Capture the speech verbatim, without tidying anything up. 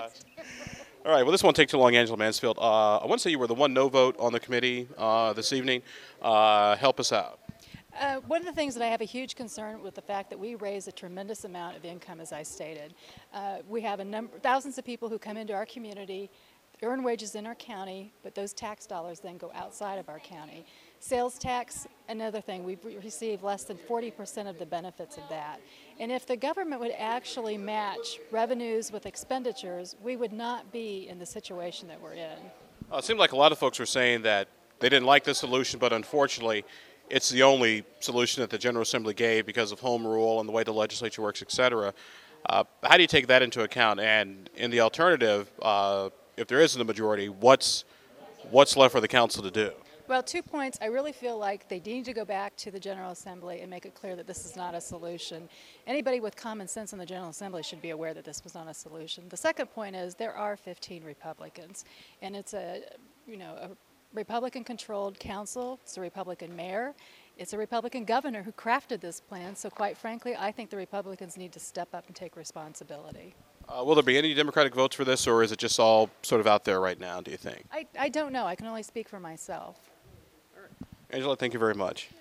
Gotcha. All right, well, this won't take too long, Angela Mansfield. Uh, I want to say you were the one no vote on the committee uh, this evening. Uh, help us out. Uh, one of the things that I have a huge concern with the fact that we raise a tremendous amount of income, as I stated. Uh, we have a number, thousands of people who come into our community, earn wages in our county, but those tax dollars then go outside of our county. Sales tax, another thing, we receive less than forty percent of the benefits of that. And if the government would actually match revenues with expenditures, we would not be in the situation that we're in. Uh, it seemed like a lot of folks were saying that they didn't like the solution, but unfortunately, it's the only solution that the General Assembly gave because of home rule and the way the legislature works, et cetera. Uh, how do you take that into account? And in the alternative, uh, if there isn't a majority, what's what's left for the council to do? Well, two points. I really feel like they need to go back to the General Assembly and make it clear that this is not a solution. Anybody with common sense in the General Assembly should be aware that this was not a solution. The second point is there are fifteen Republicans, and it's a, you know, a Republican-controlled council. It's a Republican mayor. It's a Republican governor who crafted this plan. So quite frankly, I think the Republicans need to step up and take responsibility. Uh, will there be any Democratic votes for this, or is it just all sort of out there right now, do you think? I, I don't know. I can only speak for myself. Angela, thank you very much.